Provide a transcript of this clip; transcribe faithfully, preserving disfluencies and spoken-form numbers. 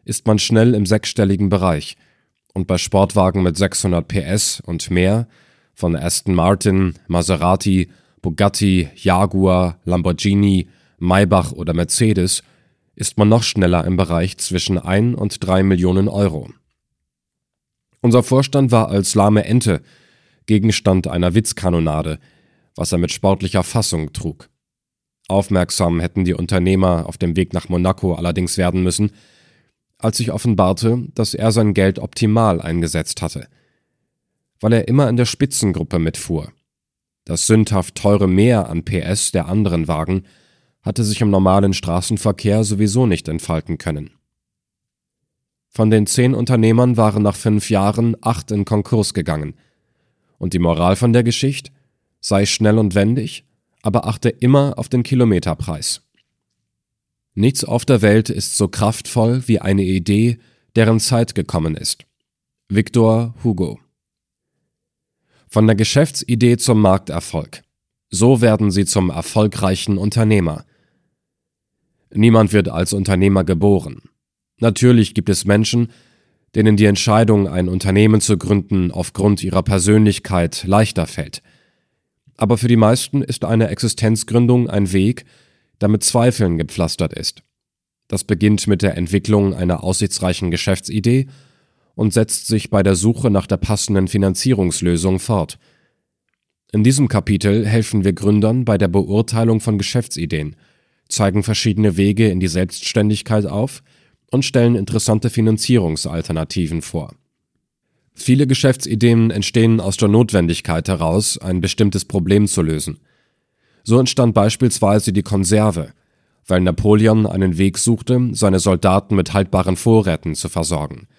ist man schnell im sechsstelligen Bereich und bei Sportwagen mit sechshundert P S und mehr, von Aston Martin, Maserati, Bugatti, Jaguar, Lamborghini, Maybach oder Mercedes, ist man noch schneller im Bereich zwischen ein und drei Millionen Euro. Unser Vorstand war als lahme Ente Gegenstand einer Witzkanonade, was er mit sportlicher Fassung trug. Aufmerksam hätten die Unternehmer auf dem Weg nach Monaco allerdings werden müssen, als sich offenbarte, dass er sein Geld optimal eingesetzt hatte. Weil er immer in der Spitzengruppe mitfuhr. Das sündhaft teure Mehr an P S der anderen Wagen hatte sich im normalen Straßenverkehr sowieso nicht entfalten können. Von den zehn Unternehmern waren nach fünf Jahren acht in Konkurs gegangen. Und die Moral von der Geschichte? Sei schnell und wendig, aber achte immer auf den Kilometerpreis. Nichts auf der Welt ist so kraftvoll wie eine Idee, deren Zeit gekommen ist. Victor Hugo. Von der Geschäftsidee zum Markterfolg. So werden Sie zum erfolgreichen Unternehmer. Niemand wird als Unternehmer geboren. Natürlich gibt es Menschen, denen die Entscheidung, ein Unternehmen zu gründen, aufgrund ihrer Persönlichkeit leichter fällt. Aber für die meisten ist eine Existenzgründung ein Weg, der mit Zweifeln gepflastert ist. Das beginnt mit der Entwicklung einer aussichtsreichen Geschäftsidee und setzt sich bei der Suche nach der passenden Finanzierungslösung fort. In diesem Kapitel helfen wir Gründern bei der Beurteilung von Geschäftsideen, zeigen verschiedene Wege in die Selbstständigkeit auf und stellen interessante Finanzierungsalternativen vor. Viele Geschäftsideen entstehen aus der Notwendigkeit heraus, ein bestimmtes Problem zu lösen. So entstand beispielsweise die Konserve, weil Napoleon einen Weg suchte, seine Soldaten mit haltbaren Vorräten zu versorgen.